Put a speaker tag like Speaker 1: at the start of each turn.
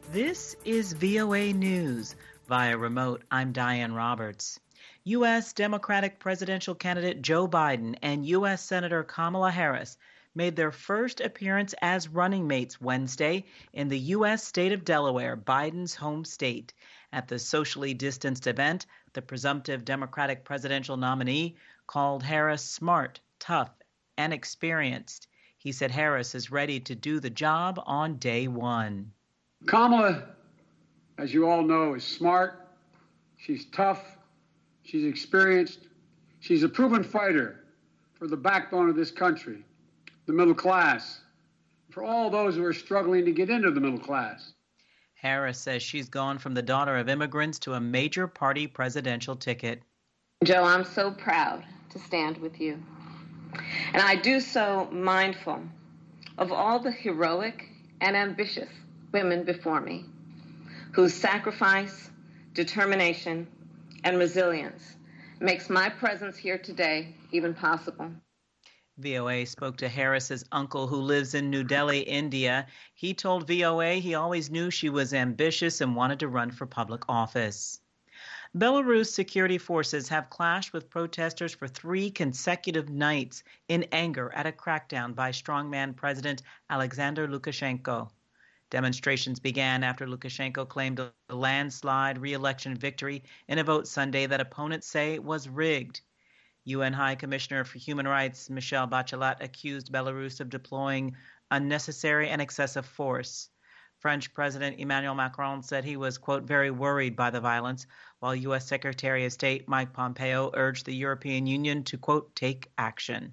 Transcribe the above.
Speaker 1: This is VOA News. Via remote, I'm Diane Roberts. U.S. Democratic presidential candidate Joe Biden and U.S. Senator Kamala Harris made their first appearance as running mates Wednesday in the U.S. state of Delaware, Biden's home state. At the socially distanced event, the presumptive Democratic presidential nominee called Harris smart, tough, and experienced. He said Harris is ready to do the job on day one.
Speaker 2: Kamala, as you all know, is smart, she's tough, she's experienced, she's a proven fighter for the backbone of this country, the middle class, for all those who are struggling to get into the middle class.
Speaker 1: Harris says she's gone from the daughter of immigrants to a major party presidential ticket.
Speaker 3: Joe, I'm so proud to stand with you. And I do so mindful of all the heroic and ambitious women before me, whose sacrifice, determination, and resilience makes my presence here today even possible.
Speaker 1: VOA spoke to Harris's uncle who lives in New Delhi, India. He told VOA he always knew she was ambitious and wanted to run for public office. Belarus security forces have clashed with protesters for 3 consecutive nights in anger at a crackdown by strongman President Alexander Lukashenko. Demonstrations began after Lukashenko claimed a landslide re-election victory in a vote Sunday that opponents say was rigged. UN High Commissioner for Human Rights Michelle Bachelet accused Belarus of deploying unnecessary and excessive force. French President Emmanuel Macron said he was, quote, very worried by the violence, while U.S. Secretary of State Mike Pompeo urged the European Union to, quote, take action.